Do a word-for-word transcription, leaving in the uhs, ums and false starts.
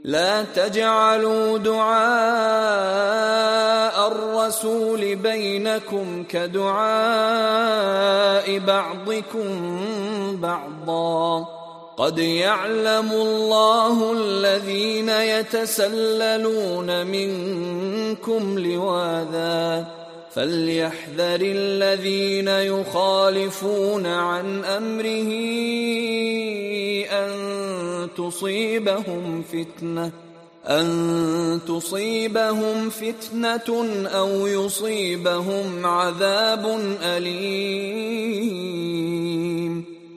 لا تجعلوا دعاء الرسول بينكم كدعاء بعضكم بعضا قد يعلم الله الذين يتسللون منكم لواذا فليحذر الذين يخالفون عن أمره أن تصيبهم فتنة أن تصيبهم فتنة أو يصيبهم عذاب أليم.